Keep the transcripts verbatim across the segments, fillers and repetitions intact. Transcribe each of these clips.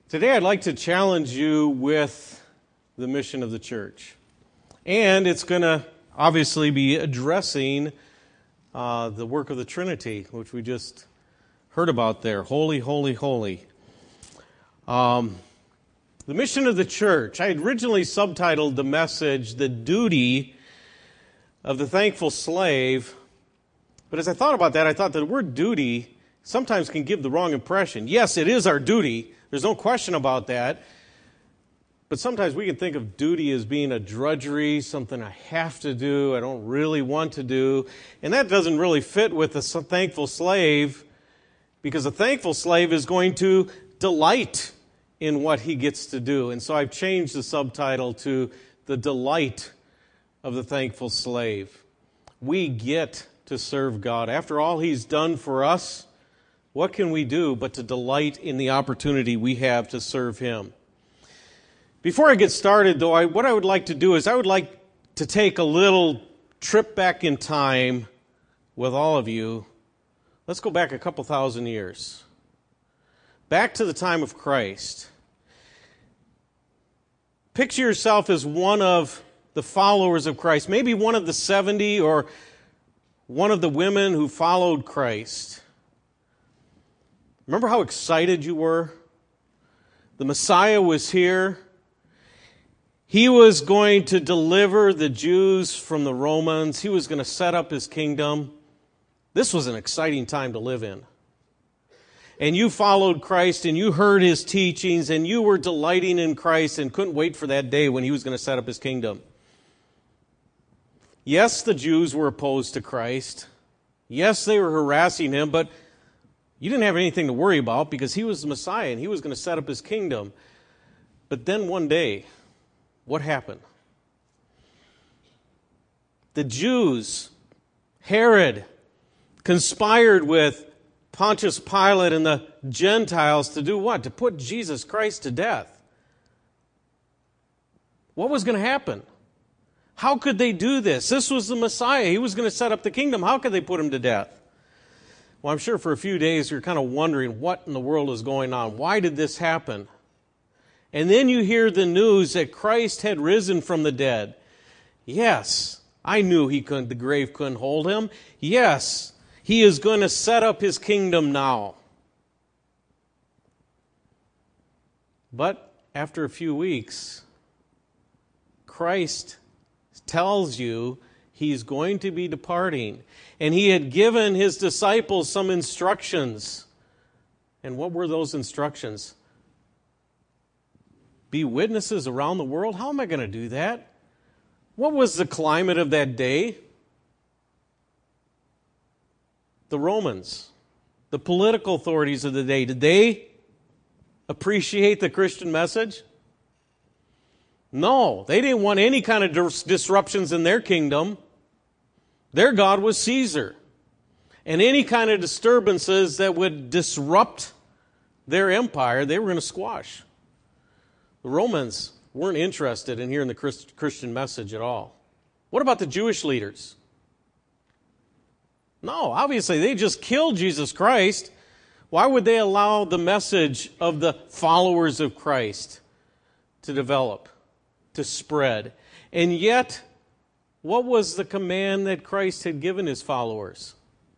Today I'd like to challenge you with the mission of the church. And it's going to obviously be addressing uh, the work of the Trinity, which we just heard about there. Holy, holy, holy. Um, the mission of the church. I had originally subtitled the message, The Duty of the Thankful Slave. But as I thought about that, I thought that the word duty sometimes can give the wrong impression. Yes, it is our duty. There's no question about that. But sometimes we can think of duty as being a drudgery, something I have to do, I don't really want to do. And that doesn't really fit with a thankful slave, because a thankful slave is going to delight in what he gets to do. And so I've changed the subtitle to The Delight of the Thankful Slave. We get to serve God. After all He's done for us, what can we do but to delight in the opportunity we have to serve Him? Before I get started, though, I, what I would like to do is I would like to take a little trip back in time with all of you. Let's go back a couple thousand years. Back to the time of Christ. Picture yourself as one of the followers of Christ, maybe one of the seventy or one of the women who followed Christ. Remember how excited you were? The Messiah was here. He was going to deliver the Jews from the Romans. He was going to set up His kingdom. This was an exciting time to live in. And you followed Christ and you heard His teachings and you were delighting in Christ and couldn't wait for that day when He was going to set up His kingdom. Yes, the Jews were opposed to Christ. Yes, they were harassing Him, but you didn't have anything to worry about because He was the Messiah and He was going to set up His kingdom. But then one day, what happened? The Jews, Herod, conspired with Pontius Pilate and the Gentiles to do what? To put Jesus Christ to death. What was going to happen? How could they do this? This was the Messiah. He was going to set up the kingdom. How could they put Him to death? Well, I'm sure for a few days you're kind of wondering what in the world is going on. Why did this happen? And then you hear the news that Christ had risen from the dead. Yes, I knew he couldn't, the grave couldn't hold Him. Yes, He is going to set up His kingdom now. But after a few weeks, Christ tells you He's going to be departing. And He had given His disciples some instructions. And what were those instructions? Be witnesses around the world? How am I going to do that? What was the climate of that day? The Romans, the political authorities of the day, did they appreciate the Christian message? No, they didn't want any kind of dis- disruptions in their kingdom. Their God was Caesar. And any kind of disturbances that would disrupt their empire, they were going to squash. The Romans weren't interested in hearing the Christ- Christian message at all. What about the Jewish leaders? No, obviously they just killed Jesus Christ. Why would they allow the message of the followers of Christ to develop, to spread? And yet, what was the command that Christ had given His followers?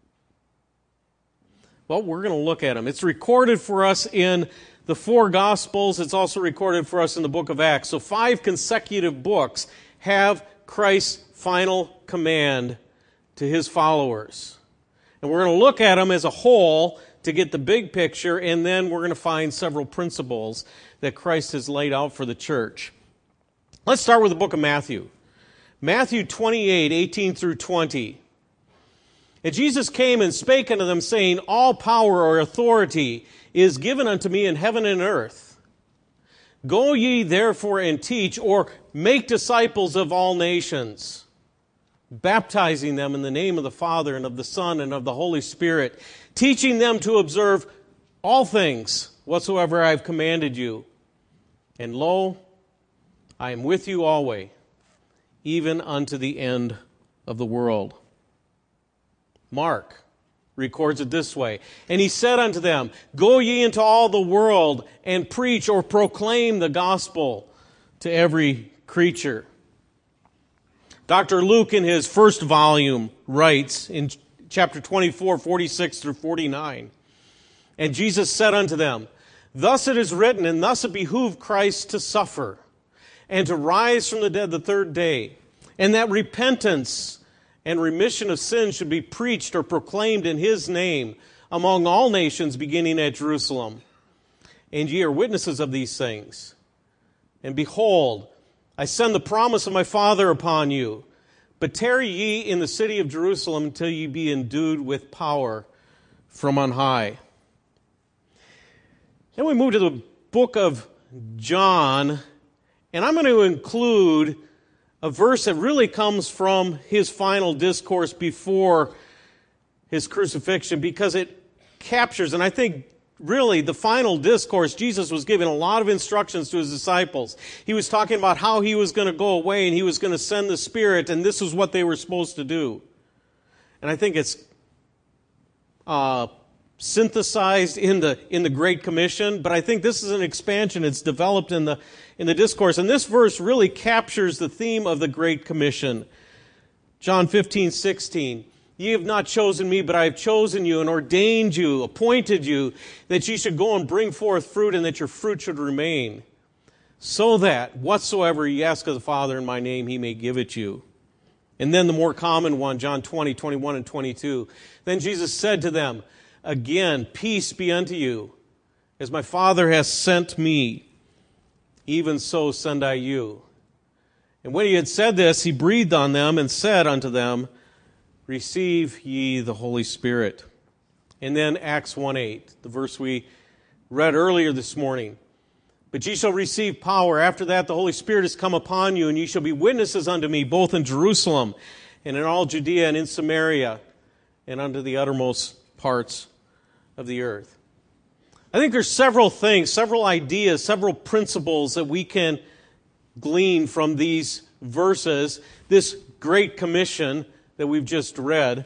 Well, we're going to look at them. It's recorded for us in the four Gospels. It's also recorded for us in the book of Acts. So five consecutive books have Christ's final command to His followers. And we're going to look at them as a whole to get the big picture, and then we're going to find several principles that Christ has laid out for the church. Let's start with the book of Matthew. Matthew twenty-eight, eighteen through twenty. And Jesus came and spake unto them, saying, All power or authority is given unto me in heaven and earth. Go ye therefore and teach, or make disciples of all nations, baptizing them in the name of the Father and of the Son and of the Holy Spirit, teaching them to observe all things whatsoever I have commanded you. And lo, I am with you always, even unto the end of the world. Mark records it this way. And he said unto them, Go ye into all the world and preach or proclaim the gospel to every creature. Doctor Luke, in his first volume, writes in chapter twenty-four, forty-six through forty-nine, And Jesus said unto them, Thus it is written, and thus it behooved Christ to suffer, and to rise from the dead the third day, and that repentance and remission of sins should be preached or proclaimed in his name among all nations, beginning at Jerusalem. And ye are witnesses of these things. And behold, I send the promise of my Father upon you. But tarry ye in the city of Jerusalem until ye be endued with power from on high. Then we move to the book of John, and I'm going to include a verse that really comes from his final discourse before his crucifixion, because it captures, and I think really the final discourse, Jesus was giving a lot of instructions to his disciples. He was talking about how he was going to go away and he was going to send the Spirit, and this is what they were supposed to do. And I think it's uh, synthesized in the in the Great Commission, but I think this is an expansion. It's developed in the in the discourse, and this verse really captures the theme of the Great Commission. John fifteen, sixteen. Ye have not chosen me, but I have chosen you and ordained you, appointed you, that ye should go and bring forth fruit, and that your fruit should remain, so that whatsoever ye ask of the Father in my name, he may give it you. And then the more common one, John twenty, twenty-one and twenty-two. Then Jesus said to them, Again, peace be unto you. As my Father hath sent me, even so send I you. And when he had said this, he breathed on them and said unto them, Receive ye the Holy Spirit. And then Acts one eight, the verse we read earlier this morning. But ye shall receive power. After that the Holy Spirit is come upon you, and ye shall be witnesses unto me, both in Jerusalem and in all Judea and in Samaria, and unto the uttermost parts of the earth. I think there's several things, several ideas, several principles that we can glean from these verses, this Great Commission that we've just read.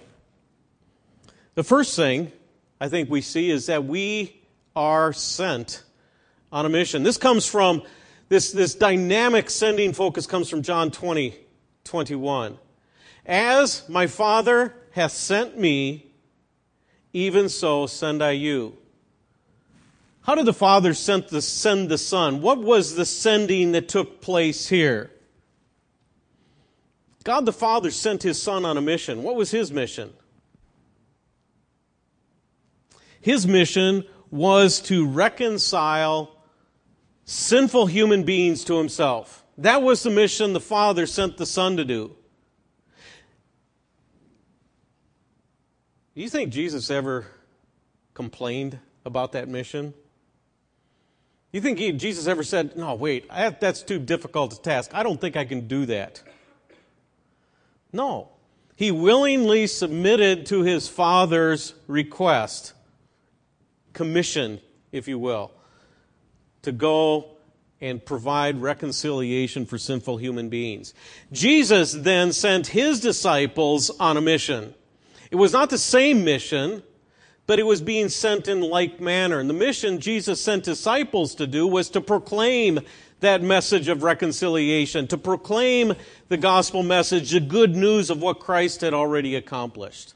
The first thing I think we see is that we are sent on a mission. This comes from, this, this dynamic sending focus comes from John twenty, twenty-one. As my Father hath sent me, even so send I you. How did the Father send the, send the Son? What was the sending that took place here? God the Father sent his Son on a mission. What was his mission? His mission was to reconcile sinful human beings to himself. That was the mission the Father sent the Son to do. Do you think Jesus ever complained about that mission? You think he, Jesus ever said, no, wait, I have, that's too difficult a task. I don't think I can do that. No. He willingly submitted to his Father's request, commission, if you will, to go and provide reconciliation for sinful human beings. Jesus then sent his disciples on a mission. It was not the same mission, but it was being sent in like manner. And the mission Jesus sent disciples to do was to proclaim that message of reconciliation, to proclaim the gospel message, the good news of what Christ had already accomplished.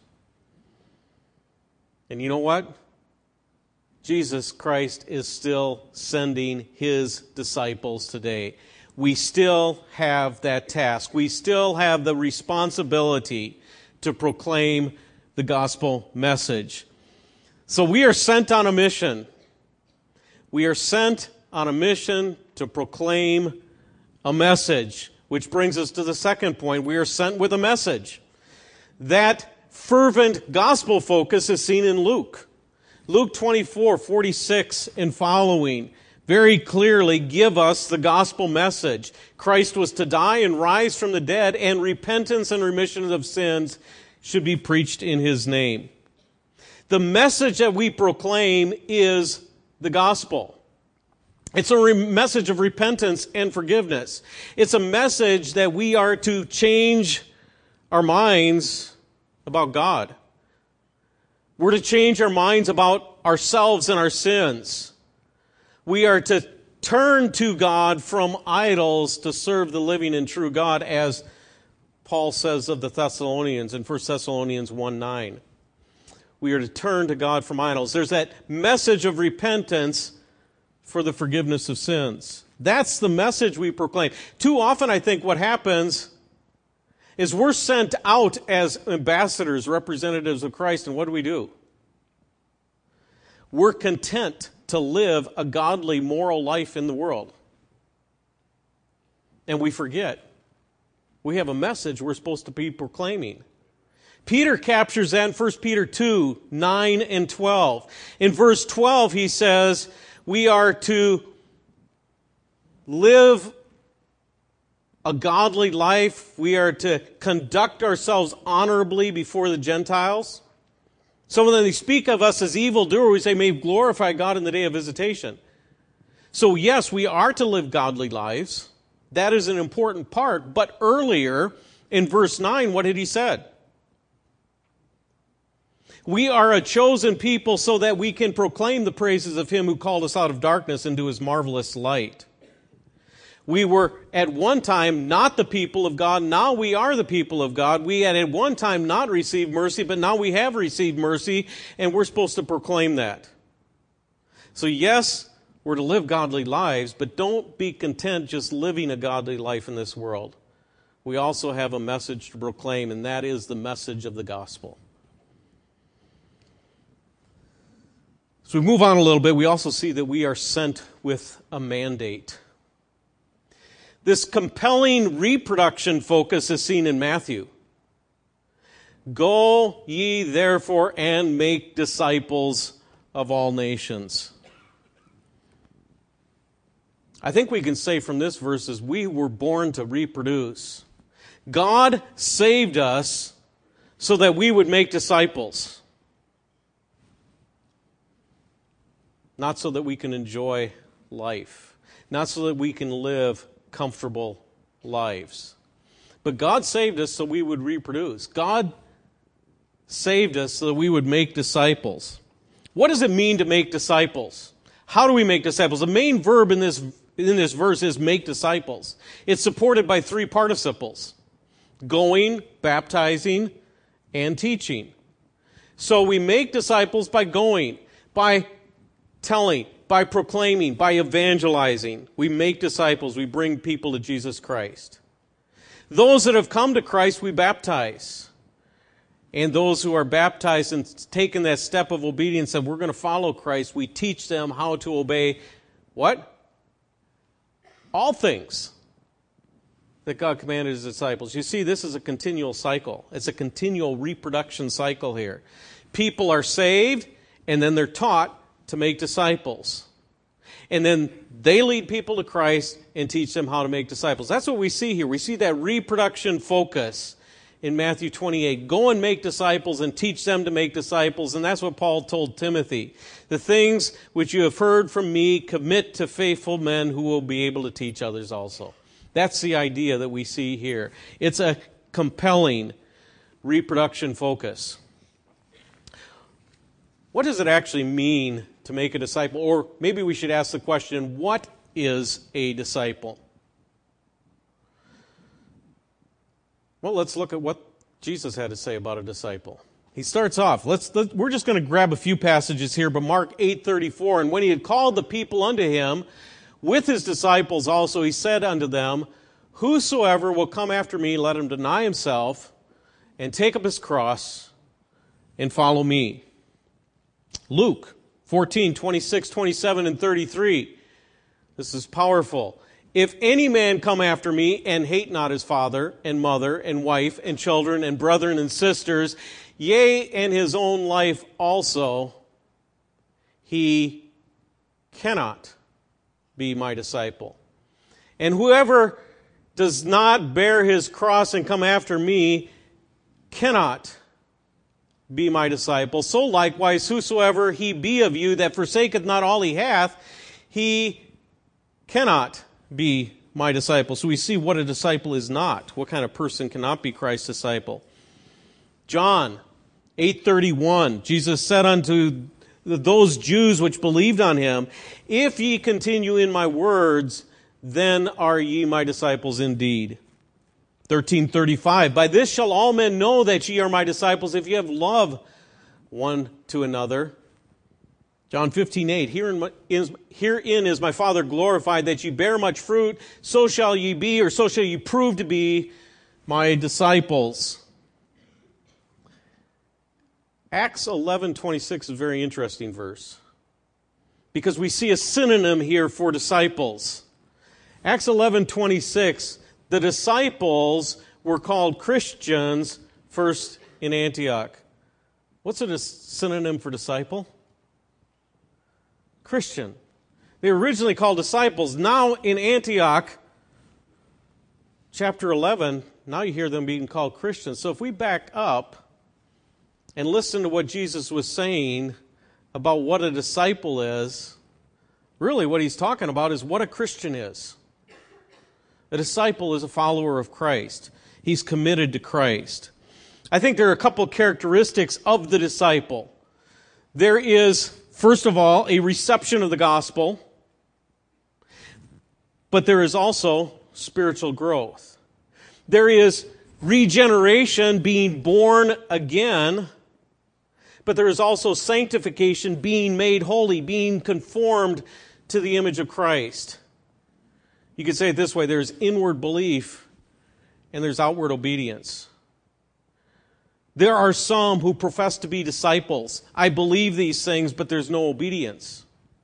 And you know what? Jesus Christ is still sending his disciples today. We still have that task. We still have the responsibility to proclaim the gospel message. So we are sent on a mission. We are sent on a mission to proclaim a message, which brings us to the second point. We are sent with a message. That fervent gospel focus is seen in Luke. Luke twenty-four, forty-six and following very clearly give us the gospel message. Christ was to die and rise from the dead, and repentance and remission of sins should be preached in his name. The message that we proclaim is the gospel. It's a re- message of repentance and forgiveness. It's a message that we are to change our minds about God. We're to change our minds about ourselves and our sins. We are to turn to God from idols to serve the living and true God, as Paul says of the Thessalonians in First Thessalonians one nine. We are to turn to God from idols. There's that message of repentance for the forgiveness of sins. That's the message we proclaim. Too often, I think what happens is we're sent out as ambassadors, representatives of Christ, and what do we do? We're content to live a godly, moral life in the world. And we forget we have a message we're supposed to be proclaiming. Peter captures that in First Peter two, nine and twelve. In verse twelve, he says, we are to live a godly life. We are to conduct ourselves honorably before the Gentiles. So when they speak of us as evildoers, we say, may glorify God in the day of visitation. So yes, we are to live godly lives. That is an important part. But earlier, in verse nine, what had he said? We are a chosen people so that we can proclaim the praises of him who called us out of darkness into his marvelous light. We were at one time not the people of God. Now we are the people of God. We had at one time not received mercy, but now we have received mercy, and we're supposed to proclaim that. So yes, we're to live godly lives, but don't be content just living a godly life in this world. We also have a message to proclaim, and that is the message of the gospel. So we move on a little bit. We also see that we are sent with a mandate. This compelling reproduction focus is seen in Matthew. Go ye therefore and make disciples of all nations. I think we can say from this verse is we were born to reproduce. God saved us so that we would make disciples. Not so that we can enjoy life. Not so that we can live comfortable lives. But God saved us so we would reproduce. God saved us so that we would make disciples. What does it mean to make disciples? How do we make disciples? The main verb in this, in this verse is make disciples. It's supported by three participles: going, baptizing, and teaching. So we make disciples by going, by telling, by proclaiming, by evangelizing. We make disciples. We bring people to Jesus Christ. Those that have come to Christ, we baptize. And those who are baptized and taken that step of obedience and we're going to follow Christ, we teach them how to obey what? All things that God commanded his disciples. You see, this is a continual cycle. It's a continual reproduction cycle here. People are saved, and then they're taught to make disciples. And then they lead people to Christ and teach them how to make disciples. That's what we see here. We see that reproduction focus in Matthew twenty-eight. Go and make disciples and teach them to make disciples. And that's what Paul told Timothy. The things which you have heard from me, commit to faithful men who will be able to teach others also. That's the idea that we see here. It's a compelling reproduction focus. What does it actually mean to make a disciple? Or maybe we should ask the question, what is a disciple? Well, let's look at what Jesus had to say about a disciple. He starts off, let's, let, we're just going to grab a few passages here, but Mark eight thirty-four, and when he had called the people unto him, with his disciples also, he said unto them, whosoever will come after me, let him deny himself, and take up his cross, and follow me. Luke fourteen, twenty-six, twenty-seven, and thirty-three. This is powerful. If any man come after me and hate not his father and mother and wife and children and brethren and sisters, yea, and his own life also, he cannot be my disciple. And whoever does not bear his cross and come after me cannot be my disciple. So likewise, whosoever he be of you that forsaketh not all he hath, he cannot be my disciple. So we see what a disciple is not. What kind of person cannot be Christ's disciple. John eight thirty-one, Jesus said unto those Jews which believed on him, if ye continue in my words, then are ye my disciples indeed. thirteen thirty-five, by this shall all men know that ye are my disciples, if ye have love one to another. John fifteen eight, herein is, herein is my Father glorified, that ye bear much fruit, so shall ye be, or so shall ye prove to be my disciples. Acts eleven twenty-six is a very interesting verse, because we see a synonym here for disciples. Acts eleven twenty-six, the disciples were called Christians first in Antioch. What's a synonym for disciple? Christian. They were originally called disciples. Now in Antioch, chapter eleven, now you hear them being called Christians. So if we back up and listen to what Jesus was saying about what a disciple is, really what he's talking about is what a Christian is. A disciple is a follower of Christ. He's committed to Christ. I think there are a couple of characteristics of the disciple. There is, first of all, a reception of the gospel, but there is also spiritual growth. There is regeneration, being born again, but there is also sanctification, being made holy, being conformed to the image of Christ. You could say it this way, there's inward belief and there's outward obedience. There are some who profess to be disciples. I believe these things, but there's no obedience.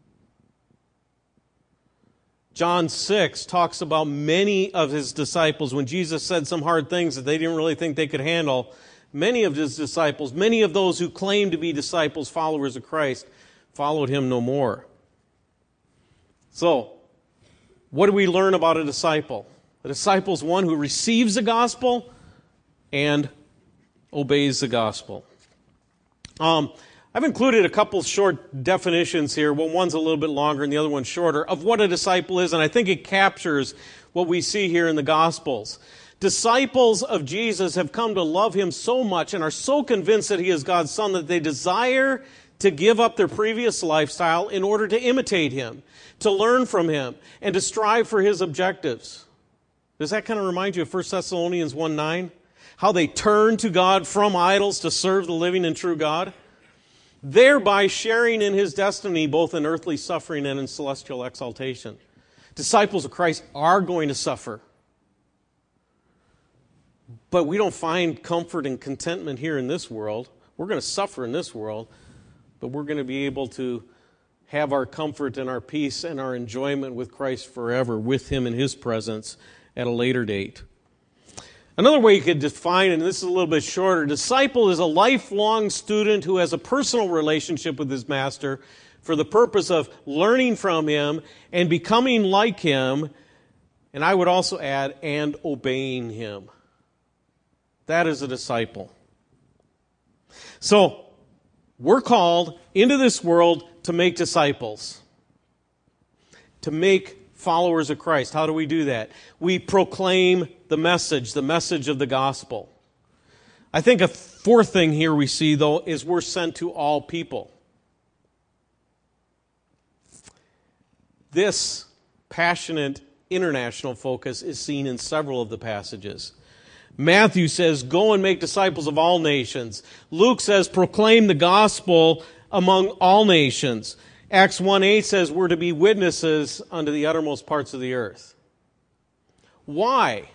John six talks about many of his disciples. When Jesus said some hard things that they didn't really think they could handle, many of his disciples, many of those who claimed to be disciples, followers of Christ, followed him no more. So, what do we learn about a disciple? A disciple is one who receives the gospel and obeys the gospel. Um, I've included a couple short definitions here. Well, one's a little bit longer and the other one's shorter, of what a disciple is, and I think it captures what we see here in the Gospels. Disciples of Jesus have come to love him so much and are so convinced that he is God's Son that they desire to give up their previous lifestyle in order to imitate him, to learn from him, and to strive for his objectives. Does that kind of remind you of First Thessalonians one nine? How they turn to God from idols to serve the living and true God, thereby sharing in his destiny both in earthly suffering and in celestial exaltation. Disciples of Christ are going to suffer. But we don't find comfort and contentment here in this world. We're going to suffer in this world, but we're going to be able to have our comfort and our peace and our enjoyment with Christ forever, with him in his presence at a later date. Another way you could define, and this is a little bit shorter, disciple is a lifelong student who has a personal relationship with his master for the purpose of learning from him and becoming like him, and I would also add, and obeying him. That is a disciple. So, we're called into this world to make disciples, to make followers of Christ. How do we do that? We proclaim the message, the message of the gospel. I think a fourth thing here we see, though, is we're sent to all people. This passionate international focus is seen in several of the passages. Matthew says, go and make disciples of all nations. Luke says, proclaim the gospel among all nations. Acts one eight says, we're to be witnesses unto the uttermost parts of the earth. Why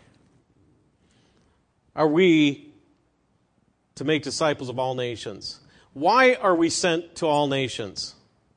are we to make disciples of all nations? Why are we sent to all nations?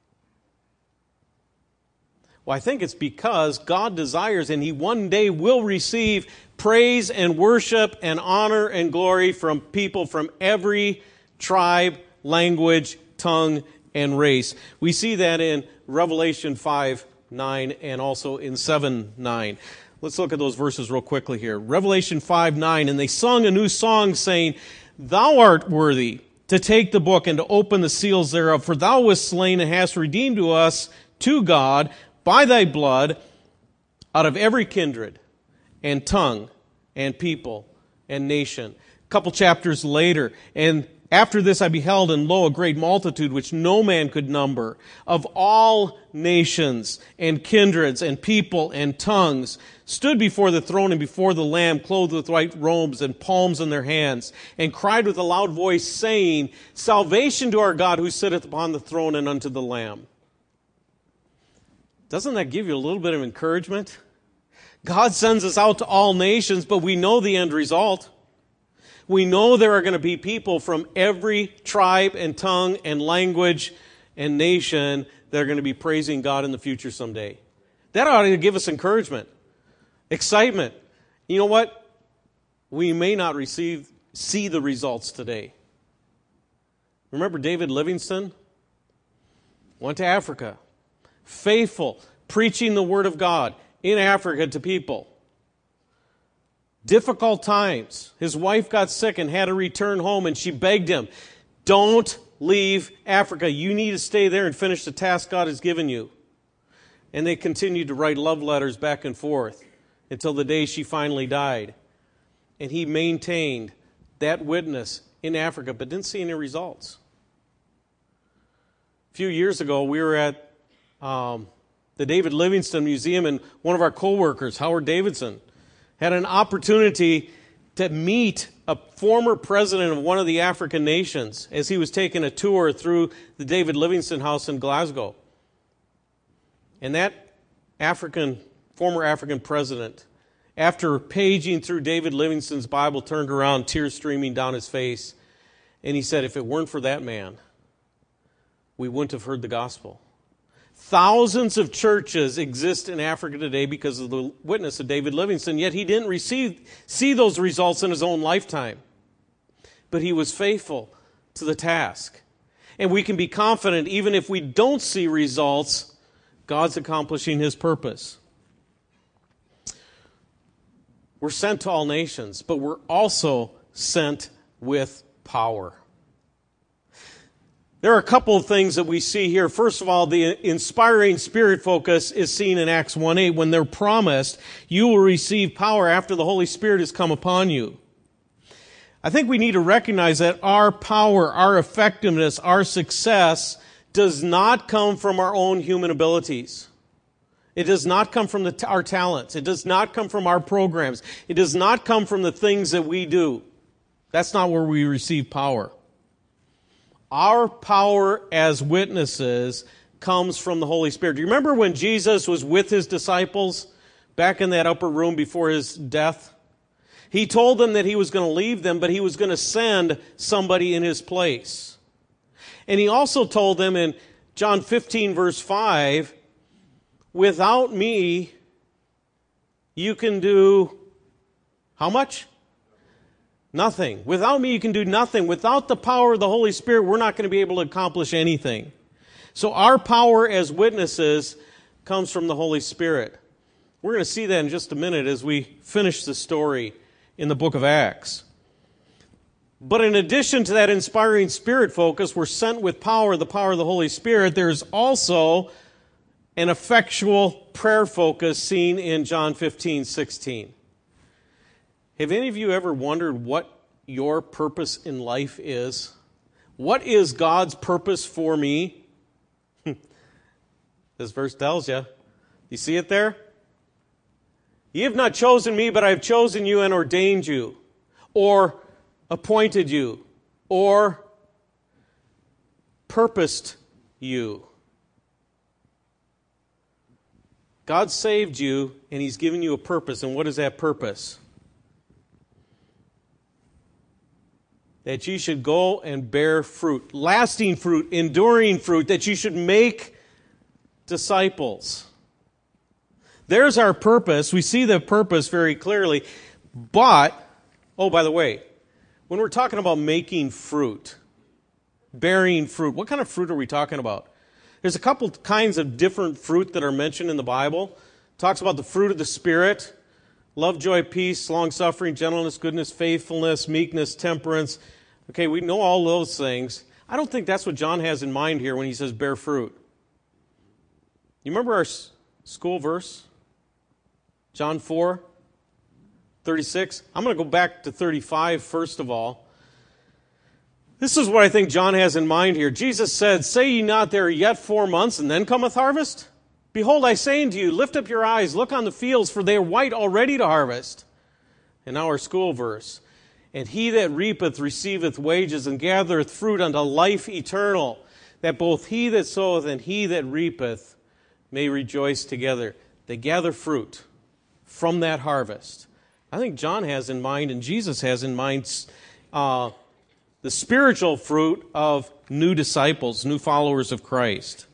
Well, I think it's because God desires, and he one day will receive praise and worship and honor and glory from people from every tribe, language, tongue, and race. We see that in Revelation five nine and also in seven nine. Let's look at those verses real quickly here. Revelation five nine, and they sung a new song, saying, Thou art worthy to take the book and to open the seals thereof, for thou wast slain and hast redeemed to us, to God, by thy blood, out of every kindred and tongue and people and nation. A couple chapters later, and After this I beheld, and lo, a great multitude, which no man could number, of all nations and kindreds and people and tongues, stood before the throne and before the Lamb, clothed with white robes and palms in their hands, and cried with a loud voice, saying, Salvation to our God who sitteth upon the throne and unto the Lamb. Doesn't that give you a little bit of encouragement? God sends us out to all nations, but we know the end result. We know there are going to be people from every tribe and tongue and language and nation that are going to be praising God in the future someday. That ought to give us encouragement, excitement. You know what? We may not receive see the results today. Remember David Livingstone? Went to Africa. Faithful, preaching the Word of God in Africa to people. Difficult times. His wife got sick and had to return home, and she begged him, don't leave Africa. You need to stay there and finish the task God has given you. And they continued to write love letters back and forth until the day she finally died. And he maintained that witness in Africa, but didn't see any results. A few years ago, we were at um, the David Livingstone Museum, and one of our co-workers, Howard Davidson, had an opportunity to meet a former president of one of the African nations as he was taking a tour through the David Livingstone House in Glasgow. And that African, former African president, after paging through David Livingstone's Bible, turned around, tears streaming down his face, and he said, if it weren't for that man, we wouldn't have heard the gospel. Thousands of churches exist in Africa today because of the witness of David Livingstone, yet he didn't receive, see those results in his own lifetime. But he was faithful to the task. And we can be confident, even if we don't see results, God's accomplishing His purpose. We're sent to all nations, but we're also sent with power. There are a couple of things that we see here. First of all, the inspiring spirit focus is seen in Acts one eight when they're promised, you will receive power after the Holy Spirit has come upon you. I think we need to recognize that our power, our effectiveness, our success does not come from our own human abilities. It does not come from the, our talents. It does not come from our programs. It does not come from the things that we do. That's not where we receive power. Our power as witnesses comes from the Holy Spirit. Do you remember when Jesus was with His disciples back in that upper room before His death? He told them that He was going to leave them, but He was going to send somebody in His place. And He also told them in John fifteen, verse five, without me, you can do how much? Nothing. Without me, you can do nothing. Without the power of the Holy Spirit, we're not going to be able to accomplish anything. So our power as witnesses comes from the Holy Spirit. We're going to see that in just a minute as we finish the story in the book of Acts. But in addition to that inspiring spirit focus, we're sent with power, the power of the Holy Spirit. There's also an effectual prayer focus seen in John fifteen sixteen. Have any of you ever wondered what your purpose in life is? What is God's purpose for me? This verse tells you. You see it there? Ye have not chosen me, but I have chosen you and ordained you, or appointed you, or purposed you. God saved you, and He's given you a purpose. And what is that purpose? That you should go and bear fruit, lasting fruit, enduring fruit, that you should make disciples. There's our purpose. We see the purpose very clearly. But, oh, by the way, when we're talking about making fruit, bearing fruit, what kind of fruit are we talking about? There's a couple kinds of different fruit that are mentioned in the Bible. It talks about the fruit of the Spirit: love, joy, peace, long-suffering, gentleness, goodness, faithfulness, meekness, temperance. Okay, we know all those things. I don't think that's what John has in mind here when he says bear fruit. You remember our school verse? John four, thirty-six. I'm going to go back to thirty-five first of all. This is what I think John has in mind here. Jesus said, "Say ye not, there are yet four months, and then cometh harvest? Behold, I say unto you, lift up your eyes, look on the fields, for they are white already to harvest." And now our school verse. "And he that reapeth receiveth wages, and gathereth fruit unto life eternal, that both he that soweth and he that reapeth may rejoice together." They gather fruit from that harvest. I think John has in mind, and Jesus has in mind, uh, the spiritual fruit of new disciples, new followers of Christ.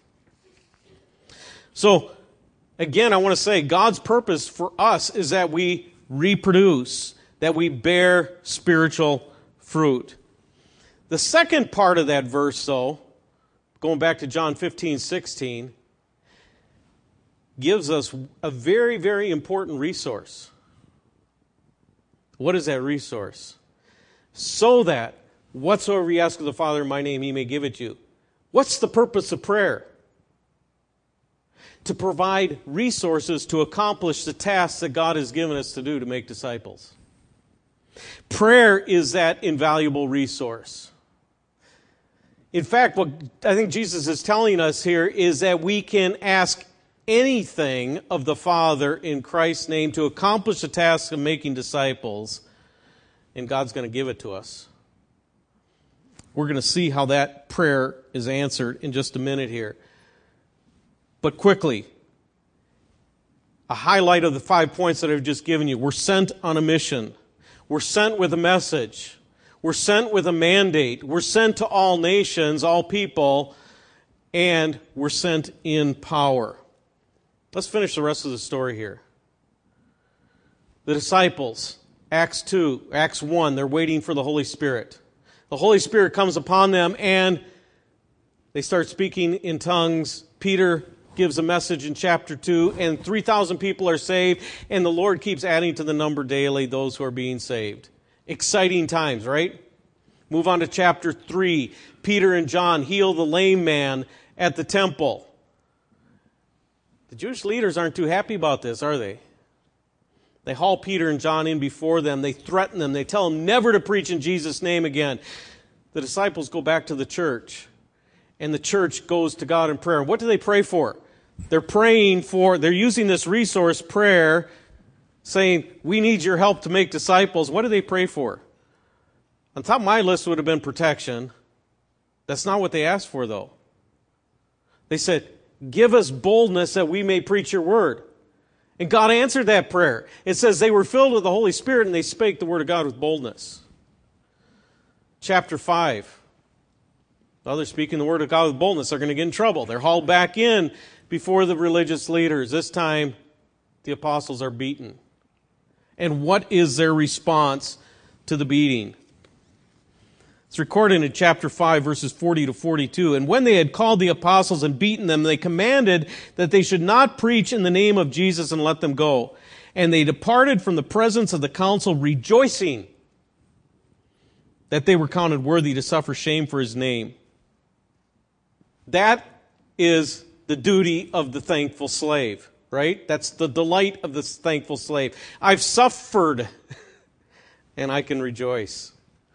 So, again, I want to say God's purpose for us is that we reproduce, that we bear spiritual fruit. The second part of that verse, though, going back to John fifteen, sixteen, gives us a very, very important resource. What is that resource? So that whatsoever you ask of the Father in my name, he may give it you. What's the purpose of prayer? To provide resources to accomplish the tasks that God has given us to do to make disciples. Prayer is that invaluable resource. In fact, what I think Jesus is telling us here is that we can ask anything of the Father in Christ's name to accomplish the task of making disciples, and God's going to give it to us. We're going to see how that prayer is answered in just a minute here. But quickly, a highlight of the five points that I've just given you. We're sent on a mission. We're sent with a message. We're sent with a mandate. We're sent to all nations, all people, and we're sent in power. Let's finish the rest of the story here. The disciples, Acts two, Acts one, they're waiting for the Holy Spirit. The Holy Spirit comes upon them and they start speaking in tongues. Peter gives a message in chapter two, and three thousand people are saved, and the Lord keeps adding to the number daily those who are being saved. Exciting times, right? Move on to chapter three. Peter and John heal the lame man at the temple. The Jewish leaders aren't too happy about this, are they? They haul Peter and John in before them. They threaten them. They tell them never to preach in Jesus' name again. The disciples go back to the church, and the church goes to God in prayer. What do they pray for? They're praying for, they're using this resource, prayer, saying, we need your help to make disciples. What do they pray for? On top of my list would have been protection. That's not what they asked for, though. They said, give us boldness that we may preach your word. And God answered that prayer. It says they were filled with the Holy Spirit and they spake the word of God with boldness. Chapter five. Well, they're speaking the word of God with boldness. They're going to get in trouble. They're hauled back in before the religious leaders. This time, the apostles are beaten. And what is their response to the beating? It's recorded in chapter five, verses forty to forty-two. And when they had called the apostles and beaten them, they commanded that they should not preach in the name of Jesus and let them go. And they departed from the presence of the council, rejoicing that they were counted worthy to suffer shame for his name. That is the duty of the thankful slave, right? That's the delight of the thankful slave. I've suffered, and I can rejoice.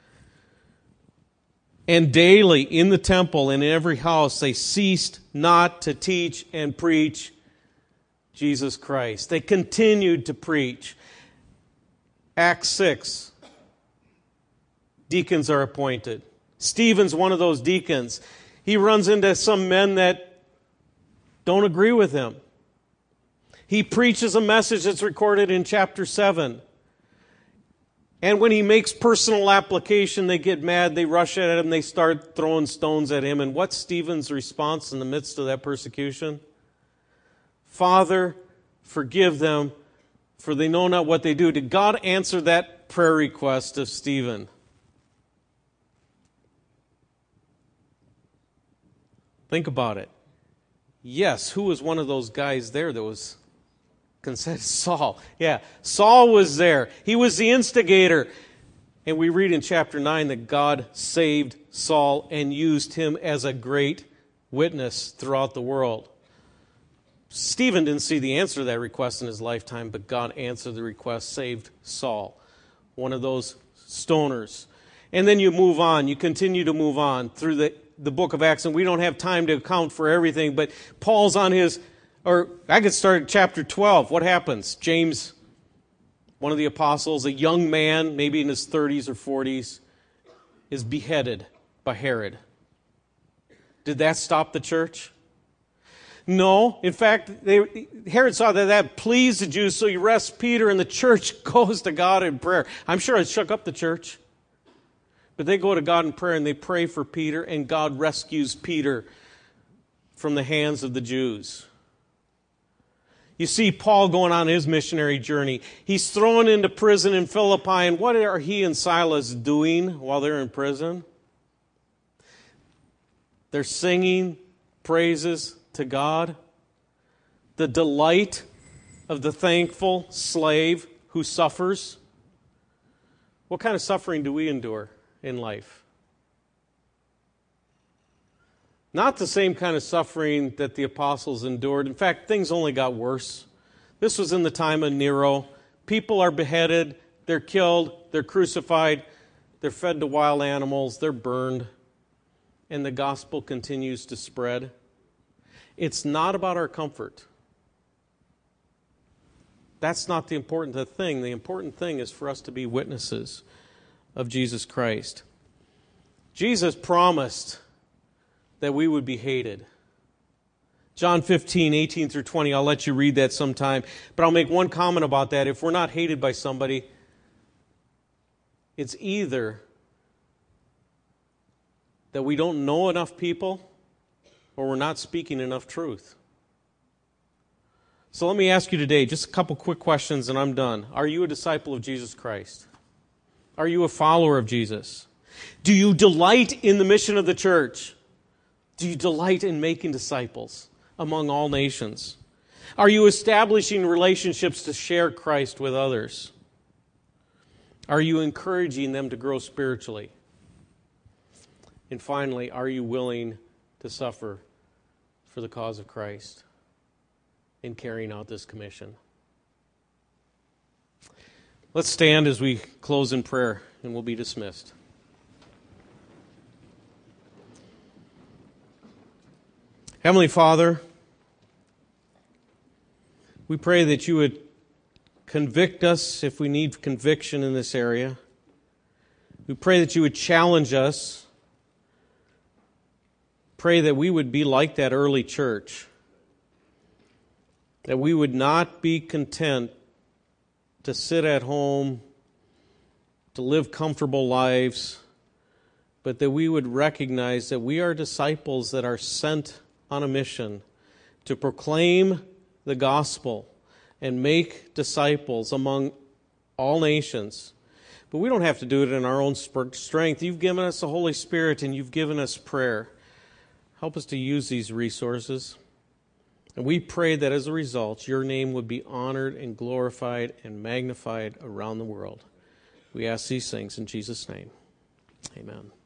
And daily in the temple and in every house they ceased not to teach and preach Jesus Christ. They continued to preach. Acts six. Deacons are appointed. Stephen's one of those deacons. He runs into some men that don't agree with him. He preaches a message that's recorded in chapter seven. And when he makes personal application, they get mad, they rush at him, they start throwing stones at him. And what's Stephen's response in the midst of that persecution? Father, forgive them, for they know not what they do. Did God answer that prayer request of Stephen? Think about it. Yes, who was one of those guys there that was considered? Saul. Yeah, Saul was there. He was the instigator. And we read in chapter nine that God saved Saul and used him as a great witness throughout the world. Stephen didn't see the answer to that request in his lifetime, but God answered the request, saved Saul, one of those stoners. And then you move on. You continue to move on through the, the book of Acts. And we don't have time to account for everything. But Paul's on his, or I could start at chapter twelve. What happens? James, one of the apostles, a young man, maybe in his thirties or forties, is beheaded by Herod. Did that stop the church? No. In fact, they, Herod saw that that pleased the Jews, so he arrests Peter, and the church goes to God in prayer. I'm sure it shook up the church. But they go to God in prayer, and they pray for Peter, and God rescues Peter from the hands of the Jews. You see Paul going on his missionary journey. He's thrown into prison in Philippi, and what are he and Silas doing while they're in prison? They're singing praises to God. The delight of the thankful slave who suffers. What kind of suffering do we endure in life? Not the same kind of suffering that the apostles endured. In fact, things only got worse. This was in the time of Nero. People are beheaded, they're killed, they're crucified, they're fed to wild animals, they're burned, and the gospel continues to spread. It's not about our comfort. That's not the important thing. The important thing is for us to be witnesses of Jesus Christ. Jesus promised that we would be hated. John fifteen, eighteen through twenty, I'll let you read that sometime. But I'll make one comment about that. If we're not hated by somebody, it's either that we don't know enough people or we're not speaking enough truth. So let me ask you today, just a couple quick questions and I'm done. Are you a disciple of Jesus Christ? Are you a follower of Jesus? Do you delight in the mission of the church? Do you delight in making disciples among all nations? Are you establishing relationships to share Christ with others? Are you encouraging them to grow spiritually? And finally, are you willing to suffer for the cause of Christ in carrying out this commission? Let's stand as we close in prayer, and we'll be dismissed. Heavenly Father, we pray that you would convict us if we need conviction in this area. We pray that you would challenge us. Pray that we would be like that early church, that we would not be content to sit at home, to live comfortable lives, but that we would recognize that we are disciples that are sent on a mission to proclaim the gospel and make disciples among all nations. But we don't have to do it in our own strength. You've given us the Holy Spirit and you've given us prayer. Help us to use these resources. And we pray that as a result, your name would be honored and glorified and magnified around the world. We ask these things in Jesus' name. Amen.